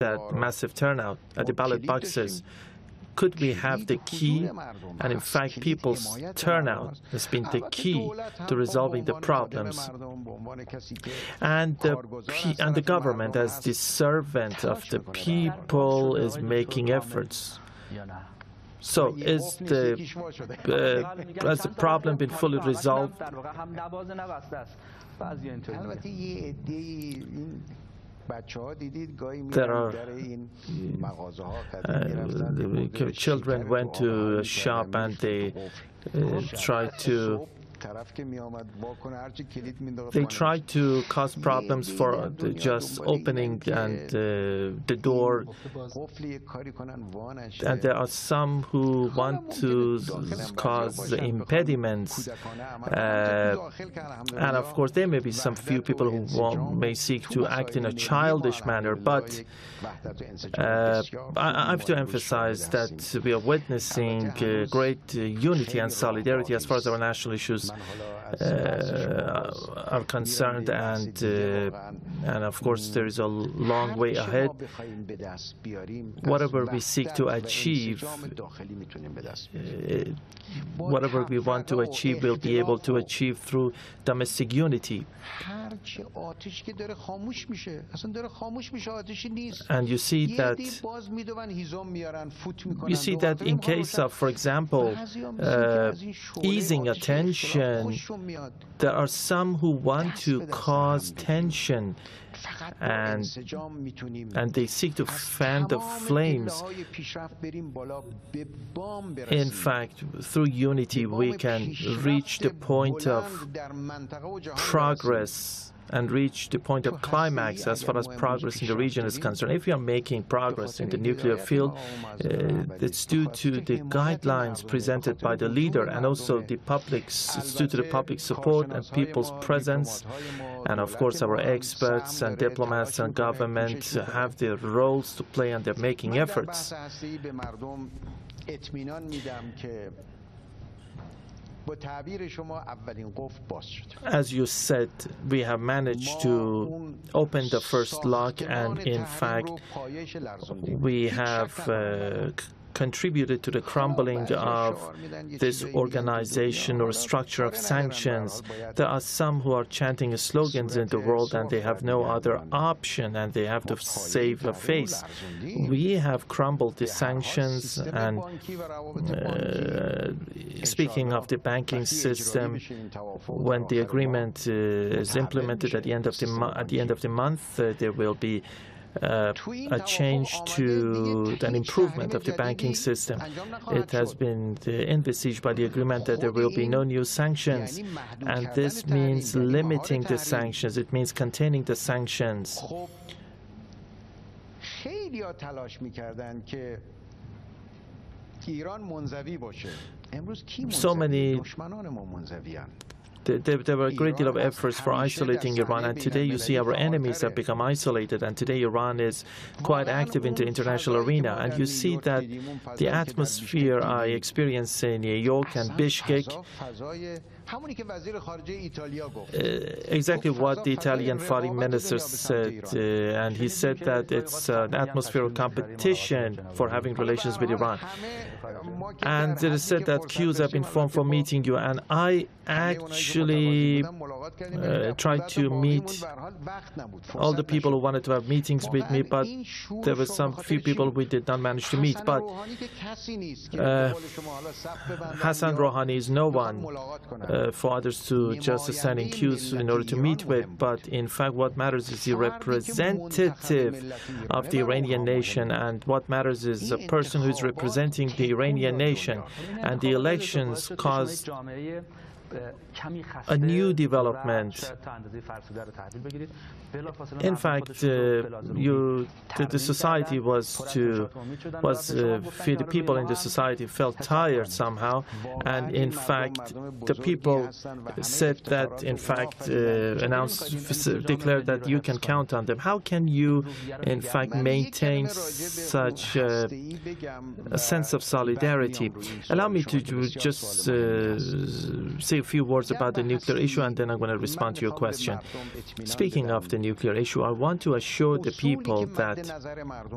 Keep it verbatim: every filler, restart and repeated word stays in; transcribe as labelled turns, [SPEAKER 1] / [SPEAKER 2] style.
[SPEAKER 1] that massive turnout at the ballot boxes. Could we have the key? And in fact, people's turnout has been the key to resolving the problems. And the, and the government, as the servant of the people, is making efforts. So is the, uh, has the problem been fully resolved? There are uh, children went to a shop and they uh, tried to They try to cause problems for just opening and uh, the door, and there are some who want to cause impediments, uh, and of course there may be some few people who want, may seek to act in a childish manner, but uh, I, I have to emphasize that we are witnessing uh, great uh, unity and solidarity as far as our national issues Uh, are concerned, and uh, and of course there is a long way ahead. Whatever we seek to achieve, uh, whatever we want to achieve, we'll be able to achieve through domestic unity. And you see that you see that in case of, for example, uh, easing attention, there are some who want to cause tension, and, and they seek to fan the flames. In fact, through unity, we can reach the point of progress and reach the point of climax as far as progress in the region is concerned. If you are making progress in the nuclear field, uh, it's due to the guidelines presented by the leader, and also the public's, it's due to the public support and people's presence. And of course, our experts and diplomats and government have their roles to play, and they're making efforts. As you said, we have managed to open the first lock, and in fact, we have uh, contributed to the crumbling of this organization or structure of sanctions. There are some who are chanting slogans in the world, and they have no other option, and they have to save a face. We have crumbled the sanctions, and uh, speaking of the banking system, when the agreement uh, is implemented at the end of the at the end of the month, uh, there will be Uh, a change to an improvement of the banking system. It has been uh, envisaged by the agreement that there will be no new sanctions, and this means limiting the sanctions. It means containing the sanctions. So many There, there were a great deal of efforts for isolating Iran, and today you see our enemies have become isolated, and today Iran is quite active in the international arena. And you see that the atmosphere I experienced in New York and Bishkek, Uh, exactly what the Italian foreign minister said, uh, and he said that it's an atmosphere of competition for having relations with Iran. And it is said that queues have been formed for meeting you, and I actually uh, tried to meet all the people who wanted to have meetings with me, but there were some few people we did not manage to meet. But uh, Hassan Rouhani is no one uh, for others to just stand in queues in order to meet with, but in fact what matters is the representative of the Iranian nation, and what matters is a person who is representing the Iranian nation. And the elections caused a new development. In fact, uh, you, the, the society was to was uh, the people in the society felt tired somehow, and in fact, the people said that, in fact, uh, announced, declared that you can count on them. How can you, in fact, maintain such uh, a sense of solidarity? Allow me to, to just uh, say a few words about the nuclear issue, and then I'm going to respond to your question. Speaking of the nuclear issue, I want to assure the people that